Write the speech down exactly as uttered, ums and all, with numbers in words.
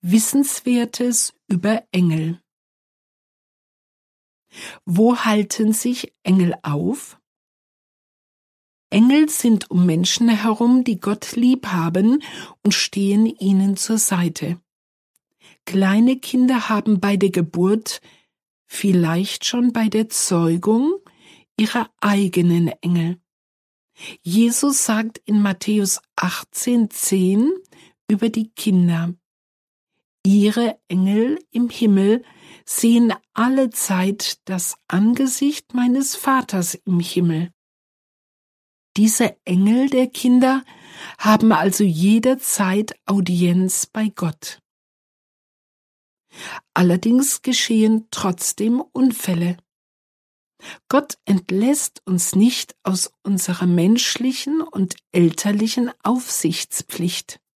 Wissenswertes über Engel. Wo halten sich Engel auf? Engel sind um Menschen herum, die Gott lieb haben und stehen ihnen zur Seite. Kleine Kinder haben bei der Geburt, vielleicht schon bei der Zeugung, ihre eigenen Engel. Jesus sagt in Matthäus achtzehn zehn über die Kinder: Ihre Engel im Himmel sehen allezeit das Angesicht meines Vaters im Himmel. Diese Engel der Kinder haben also jederzeit Audienz bei Gott. Allerdings geschehen trotzdem Unfälle. Gott entlässt uns nicht aus unserer menschlichen und elterlichen Aufsichtspflicht.